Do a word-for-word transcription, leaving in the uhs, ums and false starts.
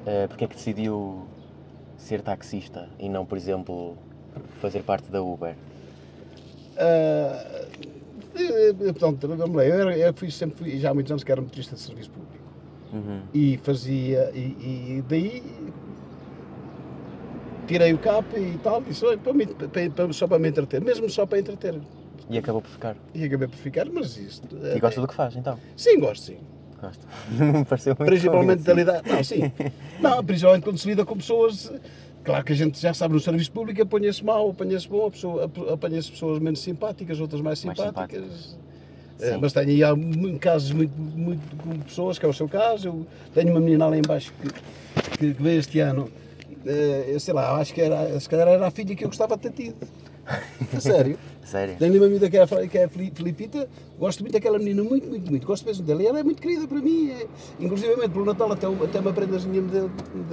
Uh, porque é que decidiu ser taxista e não, por exemplo, fazer parte da Uber? Uh, portanto, vamos lá, eu, era, eu fui, sempre fui, já há muitos anos que era motorista de serviço público. Uhum. E fazia, e, e daí tirei o cap e tal, e só para, me, para, só para me entreter, mesmo só para entreter. E acabou por ficar? E acabei por ficar, mas isto... E é, gosta do que faz, então? Sim, gosto, sim. Gosto. Não me pareceu muito Principalmente da convencido. lidar... Não, sim. Não, principalmente quando se lida com pessoas... Claro que a gente já sabe, no serviço público apanha-se mal, apanha-se bom, apanha-se pessoas menos simpáticas, outras mais simpáticas. Mais simpáticas. É, mas tenho aí há casos muito, muito com pessoas, que é o seu caso. Eu tenho uma menina lá em baixo que, que, que veio este ano. Eu sei lá, acho que era, se calhar era a filha que eu gostava de ter tido. A sério. Sério? Tenho uma amiga que é, que é a Filipita, gosto muito daquela menina, muito, muito, muito. Gosto mesmo dela e ela é muito querida para mim. É, inclusive, pelo Natal até, até uma prendazinha me deu.